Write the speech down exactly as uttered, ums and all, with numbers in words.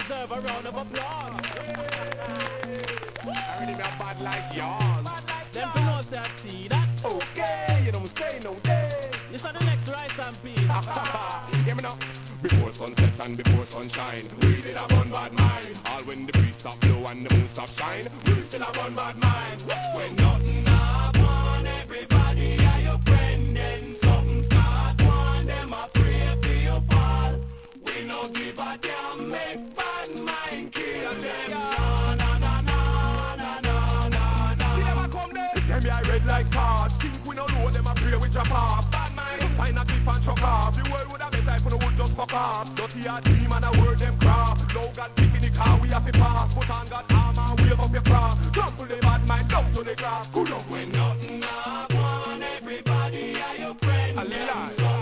deserve a round of applause. I really got bad like yours. Them to know say I see that. Okay, you don't say no day. This is the next rice and peas. Hear me now. Before sunset and before sunshine, we did a gun bad mind. All when the breeze stop blow and the moon stop shine, we still a gun bad mind. When nothing happen, everybody are your friend. Then something start one, them afraid for you fall. We no give a damn, make bad mind kill them. Na na na na na na na na. See them a come there. Them I red like cards. Think we no know them a play with your pop. Bad mind, find a clip and chuck off. The world would have been type on the wood just fuck off. Dirty a team and a word them craft. Now God pick in the car we have to pass. Put on God armor, wave up your cross. Trample the bad mind down to the grass. Good up when